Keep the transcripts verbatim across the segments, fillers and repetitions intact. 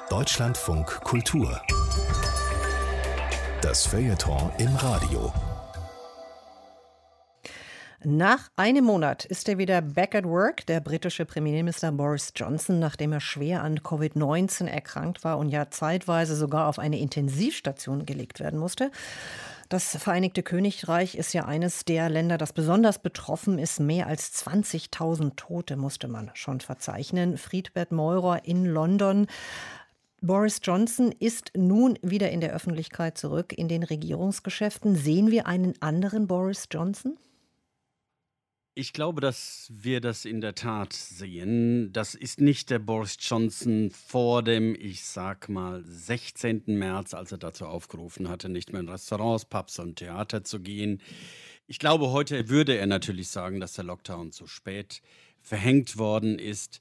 Deutschlandfunk Kultur. Das Feuilleton im Radio. Nach einem Monat ist er wieder back at work, der britische Premierminister Boris Johnson, nachdem er schwer an Covid neunzehn erkrankt war und ja zeitweise sogar auf eine Intensivstation gelegt werden musste. Das Vereinigte Königreich ist ja eines der Länder, das besonders betroffen ist. Mehr als zwanzigtausend Tote musste man schon verzeichnen. Friedbert Meurer in London. Boris Johnson ist nun wieder in der Öffentlichkeit zurück in den Regierungsgeschäften. Sehen wir einen anderen Boris Johnson? Ich glaube, dass wir das in der Tat sehen. Das ist nicht der Boris Johnson vor dem, ich sag mal, sechzehnten März, als er dazu aufgerufen hatte, nicht mehr in Restaurants, Pubs und Theater zu gehen. Ich glaube, heute würde er natürlich sagen, dass der Lockdown zu spät verhängt worden ist.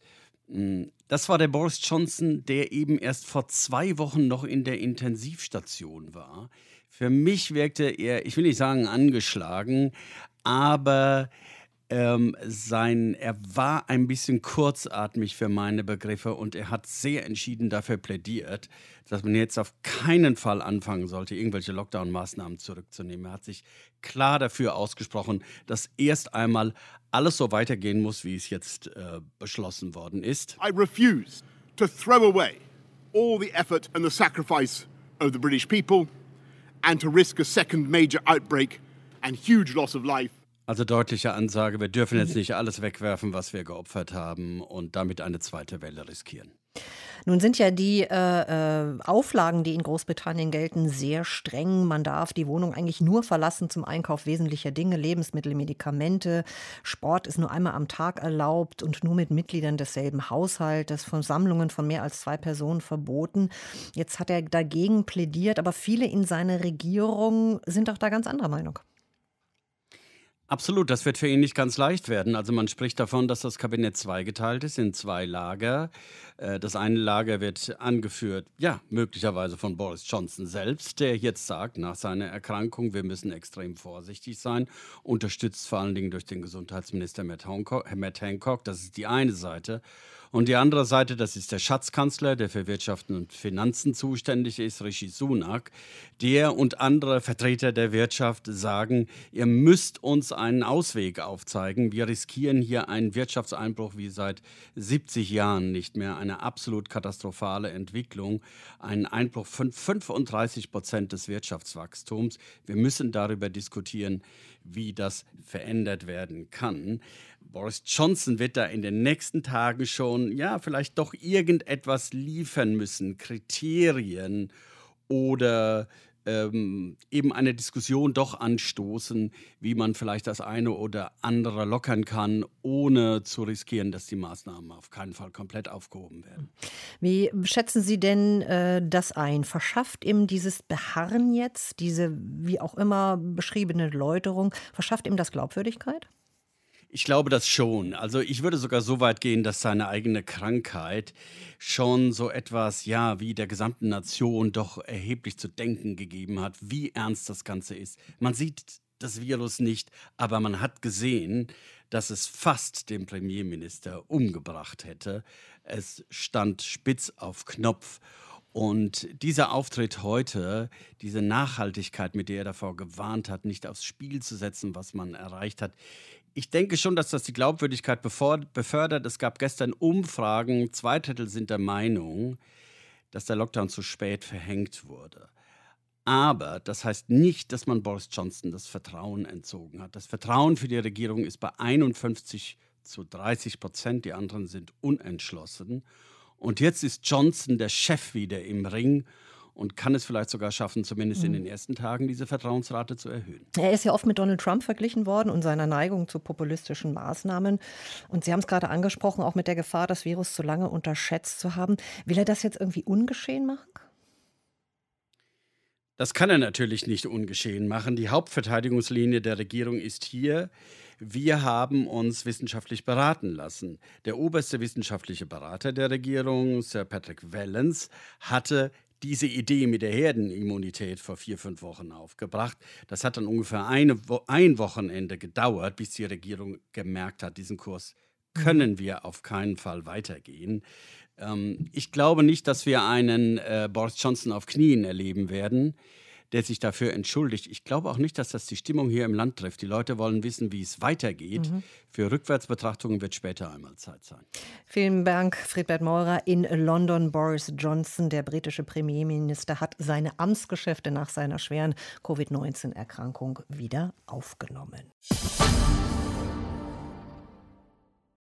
Das war der Boris Johnson, der eben erst vor zwei Wochen noch in der Intensivstation war. Für mich wirkte er, ich will nicht sagen angeschlagen, aber Ähm, sein, er war ein bisschen kurzatmig für meine Begriffe und er hat sehr entschieden dafür plädiert, dass man jetzt auf keinen Fall anfangen sollte, irgendwelche Lockdown-Maßnahmen zurückzunehmen. Er hat sich klar dafür ausgesprochen, dass erst einmal alles so weitergehen muss, wie es jetzt äh, beschlossen worden ist. I refuse to throw away all the effort and the sacrifice of the British people and to risk a second major outbreak and huge loss of life. Also deutliche Ansage, wir dürfen jetzt nicht alles wegwerfen, was wir geopfert haben und damit eine zweite Welle riskieren. Nun sind ja die äh, äh, Auflagen, die in Großbritannien gelten, sehr streng. Man darf die Wohnung eigentlich nur verlassen zum Einkauf wesentlicher Dinge, Lebensmittel, Medikamente. Sport ist nur einmal am Tag erlaubt und nur mit Mitgliedern desselben Haushaltes. Von Sammlungen von mehr als zwei Personen verboten. Jetzt hat er dagegen plädiert, aber viele in seiner Regierung sind auch da ganz anderer Meinung. Absolut, das wird für ihn nicht ganz leicht werden. Also man spricht davon, dass das Kabinett zweigeteilt ist in zwei Lager. Äh, Das eine Lager wird angeführt, ja, möglicherweise von Boris Johnson selbst, der jetzt sagt, nach seiner Erkrankung, wir müssen extrem vorsichtig sein, unterstützt vor allen Dingen durch den Gesundheitsminister Matt Hancock. Matt Hancock, das ist die eine Seite. Und die andere Seite, das ist der Schatzkanzler, der für Wirtschaft und Finanzen zuständig ist, Rishi Sunak. Der und andere Vertreter der Wirtschaft sagen, ihr müsst uns einen Ausweg aufzeigen. Wir riskieren hier einen Wirtschaftseinbruch wie seit siebzig Jahren nicht mehr. Eine absolut katastrophale Entwicklung. Ein Einbruch von fünfunddreißig Prozent des Wirtschaftswachstums. Wir müssen darüber diskutieren, wie das verändert werden kann. Boris Johnson wird da in den nächsten Tagen schon, ja, vielleicht doch irgendetwas liefern müssen, Kriterien oder ähm, eben eine Diskussion doch anstoßen, wie man vielleicht das eine oder andere lockern kann, ohne zu riskieren, dass die Maßnahmen auf keinen Fall komplett aufgehoben werden. Wie schätzen Sie denn äh, das ein? Verschafft ihm dieses Beharren jetzt, diese wie auch immer beschriebene Läuterung, verschafft ihm das Glaubwürdigkeit? Ich glaube das schon. Also ich würde sogar so weit gehen, dass seine eigene Krankheit schon so etwas, ja, wie der gesamten Nation doch erheblich zu denken gegeben hat, wie ernst das Ganze ist. Man sieht das Virus nicht, aber man hat gesehen, dass es fast den Premierminister umgebracht hätte. Es stand spitz auf Knopf. Und dieser Auftritt heute, diese Nachhaltigkeit, mit der er davor gewarnt hat, nicht aufs Spiel zu setzen, was man erreicht hat, ich denke schon, dass das die Glaubwürdigkeit befördert. Es gab gestern Umfragen, zwei Drittel sind der Meinung, dass der Lockdown zu spät verhängt wurde. Aber das heißt nicht, dass man Boris Johnson das Vertrauen entzogen hat. Das Vertrauen für die Regierung ist bei einundfünfzig zu dreißig Prozent, die anderen sind unentschlossen. Und jetzt ist Johnson der Chef wieder im Ring und kann es vielleicht sogar schaffen, zumindest in den ersten Tagen diese Vertrauensrate zu erhöhen. Er ist ja oft mit Donald Trump verglichen worden und seiner Neigung zu populistischen Maßnahmen. Und Sie haben es gerade angesprochen, auch mit der Gefahr, das Virus zu lange unterschätzt zu haben. Will er das jetzt irgendwie ungeschehen machen? Das kann er natürlich nicht ungeschehen machen. Die Hauptverteidigungslinie der Regierung ist hier: Wir haben uns wissenschaftlich beraten lassen. Der oberste wissenschaftliche Berater der Regierung, Sir Patrick Vallance, hatte diese Idee mit der Herdenimmunität vor vier, fünf Wochen aufgebracht. Das hat dann ungefähr eine Wo- ein Wochenende gedauert, bis die Regierung gemerkt hat, diesen Kurs können wir auf keinen Fall weitergehen. Ähm, ich glaube nicht, dass wir einen äh, Boris Johnson auf Knien erleben werden, der sich dafür entschuldigt. Ich glaube auch nicht, dass das die Stimmung hier im Land trifft. Die Leute wollen wissen, wie es weitergeht. Mhm. Für Rückwärtsbetrachtungen wird später einmal Zeit sein. Vielen Dank, Friedbert Meurer. In London, Boris Johnson, der britische Premierminister, hat seine Amtsgeschäfte nach seiner schweren Covid neunzehn Erkrankung wieder aufgenommen.